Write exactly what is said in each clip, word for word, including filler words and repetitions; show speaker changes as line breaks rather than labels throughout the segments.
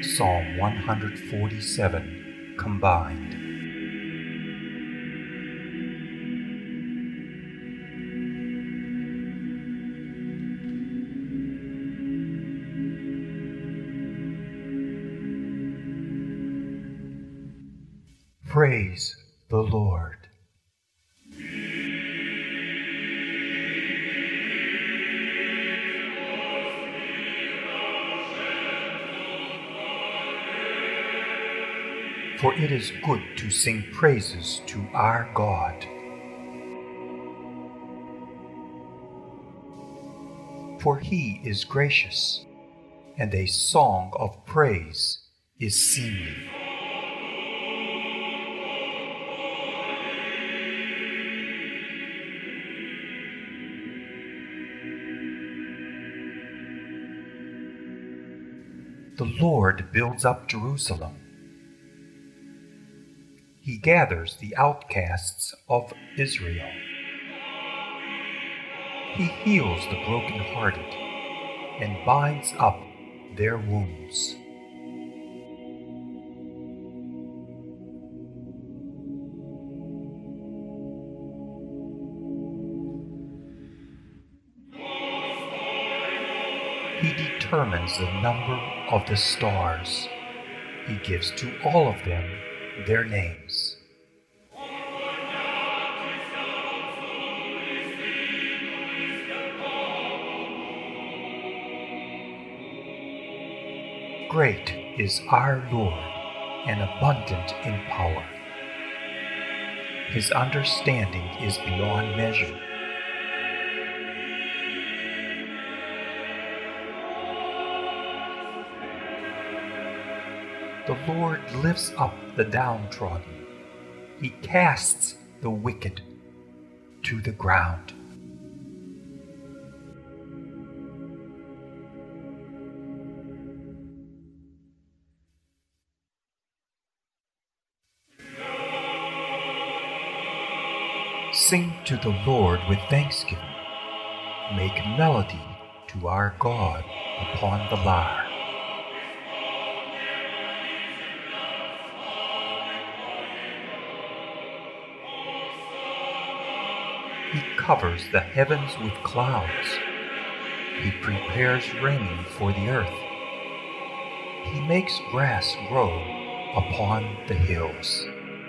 Psalm one hundred forty-seven combined. Praise the Lord. For it is good to sing praises to our God. For he is gracious, and a song of praise is seemly. The Lord builds up Jerusalem. He gathers the outcasts of Israel. He heals the brokenhearted and binds up their wounds. He determines the number of the stars. He gives to all of them their names. Great is our Lord and abundant in power. His understanding is beyond measure. The Lord lifts up the downtrodden. He casts the wicked to the ground. Sing to the Lord with thanksgiving. Make melody to our God upon the lyre. He covers the heavens with clouds. He prepares rain for the earth. He makes grass grow upon the hills.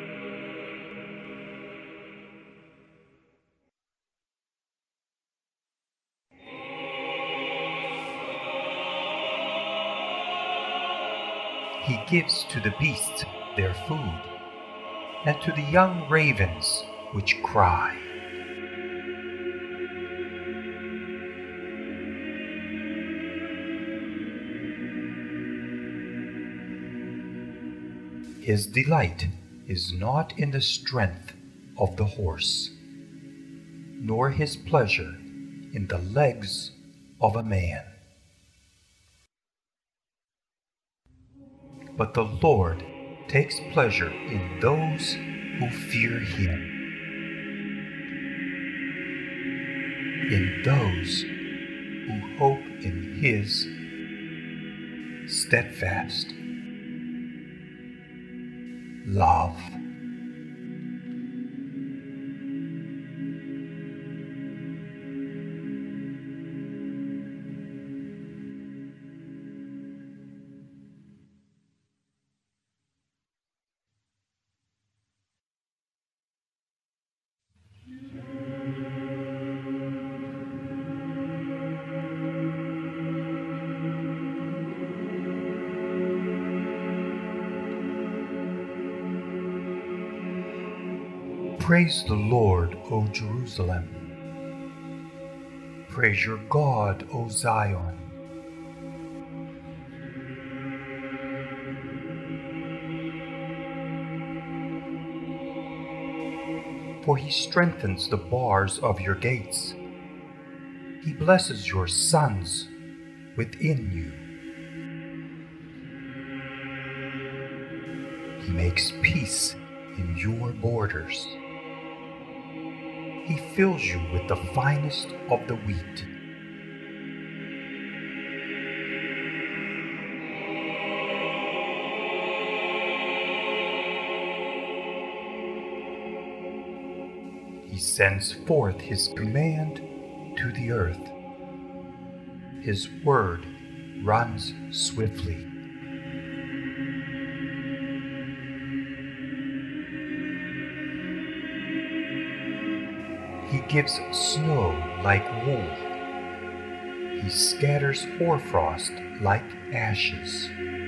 He gives to the beasts their food, and to the young ravens which cry. His delight is not in the strength of the horse, nor his pleasure in the legs of a man. But the Lord takes pleasure in those who fear him, in those who hope in his steadfast love. Praise the Lord, O Jerusalem. Praise your God, O Zion. For he strengthens the bars of your gates. He blesses your sons within you. He makes peace in your borders. He fills you with the finest of the wheat. He sends forth his command to the earth. His word runs swiftly. He gives snow like wool. He scatters hoarfrost like ashes.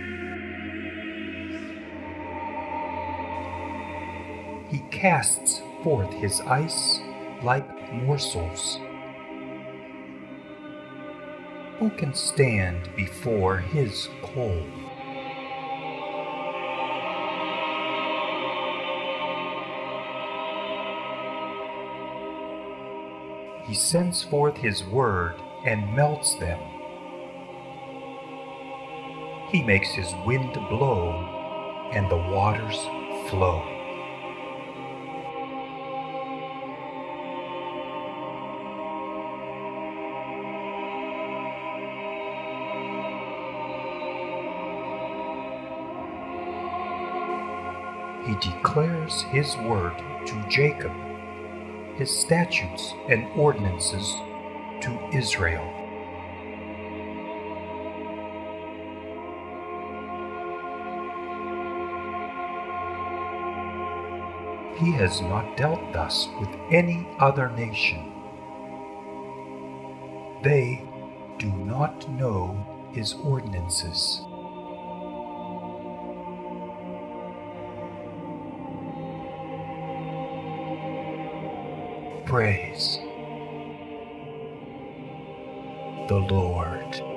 He casts forth his ice like morsels. Who can stand before his cold? He sends forth his word and melts them. He makes his wind blow and the waters flow. He declares his word to Jacob, his statutes and ordinances to Israel. He has not dealt thus with any other nation. They do not know his ordinances. Praise the Lord.